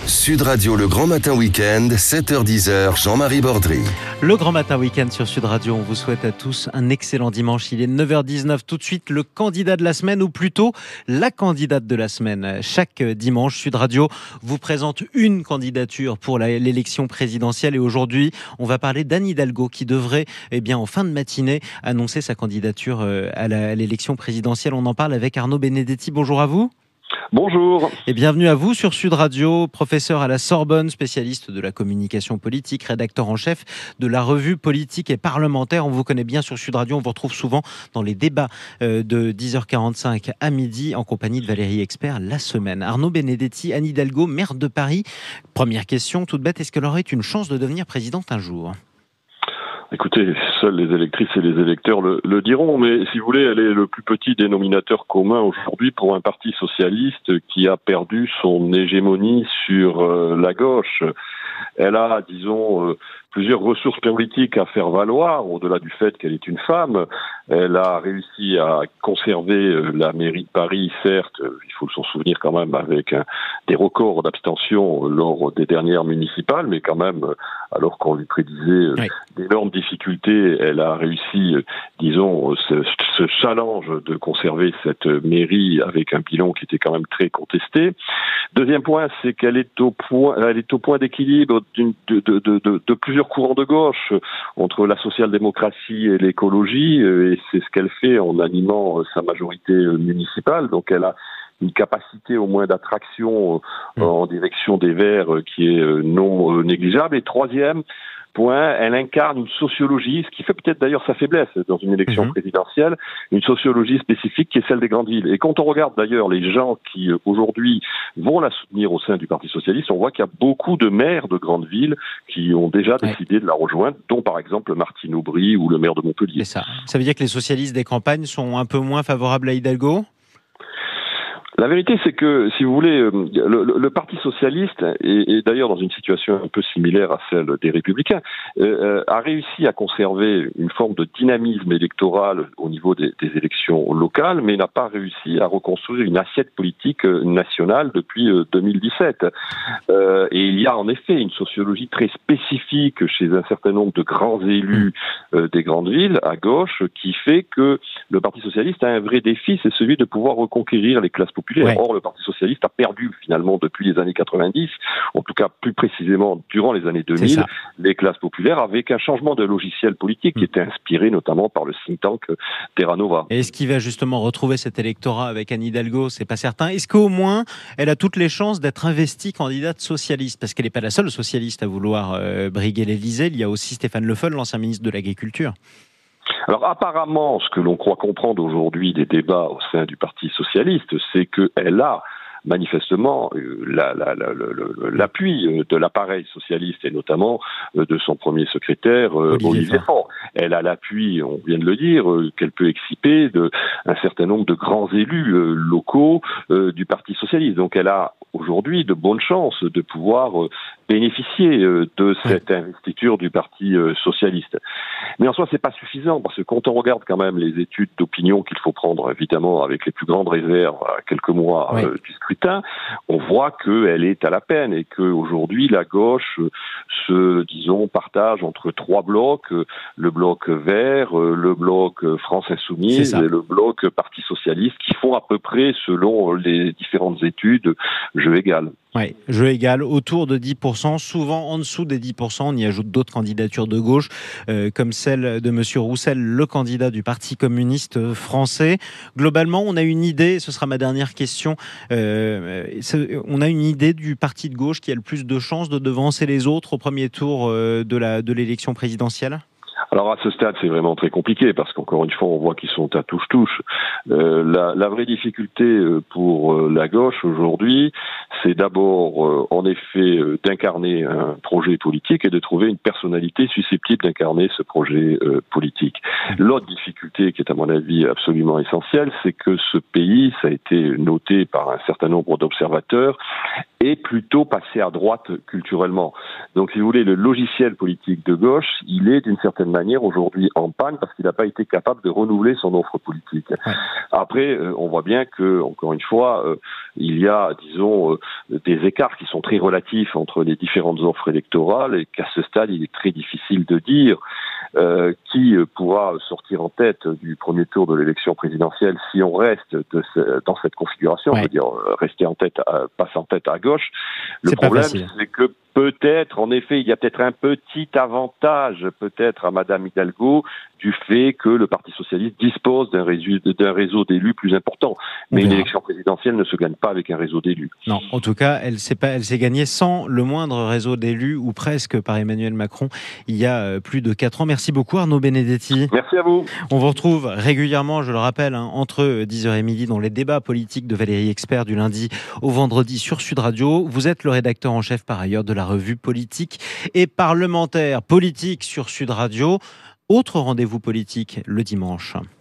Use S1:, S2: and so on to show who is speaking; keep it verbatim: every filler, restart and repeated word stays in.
S1: Sud Radio, le Grand Matin Week-end, sept heures dix, Jean-Marie Bordry.
S2: Le Grand Matin Week-end sur Sud Radio, on vous souhaite à tous un excellent dimanche. Il est neuf heures dix-neuf, tout de suite le candidat de la semaine, ou plutôt la candidate de la semaine. Chaque dimanche, Sud Radio vous présente une candidature pour la, l'élection présidentielle. Et aujourd'hui, on va parler d'Anne Hidalgo qui devrait, eh bien, en fin de matinée, annoncer sa candidature à, la, à l'élection présidentielle. On en parle avec Arnaud Benedetti. Bonjour à vous.
S3: Bonjour.
S2: Et bienvenue à vous sur Sud Radio, professeur à la Sorbonne, spécialiste de la communication politique, rédacteur en chef de la revue Politique et Parlementaire. On vous connaît bien sur Sud Radio, on vous retrouve souvent dans les débats de dix heures quarante-cinq à midi en compagnie de Valérie Expert la semaine. Arnaud Benedetti, Anne Hidalgo, maire de Paris. Première question toute bête, est-ce qu'elle aurait une chance de devenir présidente un jour ?
S3: Écoutez, seuls les électrices et les électeurs le, le diront, mais si vous voulez, elle est le plus petit dénominateur commun aujourd'hui pour un parti socialiste qui a perdu son hégémonie sur euh, la gauche. Elle a, disons, euh, plusieurs ressources politiques à faire valoir, au-delà du fait qu'elle est une femme. Elle a réussi à conserver euh, la mairie de Paris, certes, euh, il faut s'en souvenir quand même, avec un, des records d'abstention euh, lors des dernières municipales, mais quand même, euh, alors qu'on lui prédisait euh, oui. d'énormes difficultés, elle a réussi, euh, disons, ce, ce challenge de conserver cette mairie avec un bilan qui était quand même très contesté. Deuxième point, c'est qu'elle est au point, elle est au point d'équilibre d'une, de, de, de, de, de plusieurs courants de gauche entre la social-démocratie et l'écologie, et c'est ce qu'elle fait en animant sa majorité municipale. Donc elle a une capacité au moins d'attraction mmh. en direction des Verts qui est non négligeable. Et troisième point, elle incarne une sociologie, ce qui fait peut-être d'ailleurs sa faiblesse dans une élection mmh. présidentielle, une sociologie spécifique qui est celle des grandes villes. Et quand on regarde d'ailleurs les gens qui aujourd'hui vont la soutenir au sein du Parti socialiste, on voit qu'il y a beaucoup de maires de grandes villes qui ont déjà ouais. décidé de la rejoindre, dont par exemple Martine Aubry ou le maire de Montpellier.
S2: C'est ça. Ça veut dire que les socialistes des campagnes sont un peu moins favorables à Hidalgo ?
S3: La vérité, c'est que, si vous voulez, le, le, le Parti socialiste, et, et d'ailleurs dans une situation un peu similaire à celle des Républicains, euh, a réussi à conserver une forme de dynamisme électoral au niveau des, des élections locales, mais n'a pas réussi à reconstruire une assiette politique nationale depuis euh, deux mille dix-sept. Euh, et il y a en effet une sociologie très spécifique chez un certain nombre de grands élus euh, des grandes villes, à gauche, qui fait que le Parti socialiste a un vrai défi, c'est celui de pouvoir reconquérir les classes populaires. Ouais. Or, le Parti socialiste a perdu finalement depuis les années quatre-vingt-dix, en tout cas plus précisément durant les années deux mille, les classes populaires avec un changement de logiciel politique mmh. qui était inspiré notamment par le think tank Terra Nova.
S2: Et est-ce qu'il va justement retrouver cet électorat avec Anne Hidalgo ? C'est pas certain. Est-ce qu'au moins elle a toutes les chances d'être investie candidate socialiste ? Parce qu'elle n'est pas la seule socialiste à vouloir euh, briguer l'Élysée. Il y a aussi Stéphane Le Foll, l'ancien ministre de l'Agriculture.
S3: Alors apparemment, ce que l'on croit comprendre aujourd'hui des débats au sein du Parti socialiste, c'est qu'elle a manifestement la, la, la, la, l'appui de l'appareil socialiste et notamment de son premier secrétaire Olivier, Olivier Faure. Elle a l'appui, on vient de le dire, qu'elle peut exciper d'un certain nombre de grands élus locaux du Parti socialiste. Donc elle a aujourd'hui de bonnes chances de pouvoir bénéficier de cette investiture du Parti socialiste. Mais en soi, c'est pas suffisant parce que quand on regarde quand même les études d'opinion qu'il faut prendre évidemment avec les plus grandes réserves à quelques mois oui. du scrutin, on voit qu'elle est à la peine et qu'aujourd'hui la gauche se, disons, partage entre trois blocs, le bloc vert, le bloc France Insoumise et le bloc Parti socialiste qui font à peu près, selon les différentes études, jeu égal.
S2: Oui, jeu égal, autour de dix pour cent, souvent en dessous des dix pour cent. On y ajoute d'autres candidatures de gauche, euh, comme celle de Monsieur Roussel, le candidat du Parti communiste français. Globalement, on a une idée, ce sera ma dernière question, euh, on a une idée du parti de gauche qui a le plus de chances de devancer les autres au premier tour euh, de la, de l'élection présidentielle ?
S3: Alors à ce stade, c'est vraiment très compliqué parce qu'encore une fois, on voit qu'ils sont à touche-touche. Euh, la, la vraie difficulté pour la gauche aujourd'hui, c'est d'abord, euh, en effet, euh, d'incarner un projet politique et de trouver une personnalité susceptible d'incarner ce projet euh, politique. L'autre difficulté, qui est à mon avis absolument essentielle, c'est que ce pays, ça a été noté par un certain nombre d'observateurs, est plutôt passé à droite culturellement. Donc, si vous voulez, le logiciel politique de gauche, il est d'une certaine certaine manière aujourd'hui en panne parce qu'il n'a pas été capable de renouveler son offre politique.
S2: Ouais.
S3: Après, euh, on voit bien que, encore une fois, euh, il y a, disons, euh, des écarts qui sont très relatifs entre les différentes offres électorales et qu'à ce stade, il est très difficile de dire euh, qui pourra sortir en tête du premier tour de l'élection présidentielle si on reste de ce, dans cette configuration,
S2: Ouais.
S3: je veux dire, rester en tête, à, passer en tête à gauche. Le
S2: C'est pas
S3: problème,
S2: facile.
S3: c'est que peut-être, en effet, il y a peut-être un petit avantage, peut-être à Madame Hidalgo, du fait que le Parti socialiste dispose d'un réseau, d'un réseau d'élus plus important. Mais une élection présidentielle ne se gagne pas avec un réseau d'élus.
S2: Non, en tout cas, elle s'est pas, elle s'est gagnée sans le moindre réseau d'élus, ou presque, par Emmanuel Macron, il y a plus de quatre ans. Merci beaucoup Arnaud Benedetti.
S3: Merci à vous.
S2: On vous retrouve régulièrement, je le rappelle, hein, entre dix heures et midi dans les débats politiques de Valérie Expert du lundi au vendredi sur Sud Radio. Vous êtes le rédacteur en chef par ailleurs de la revue politique et parlementaire politique sur Sud Radio. Autre rendez-vous politique le dimanche.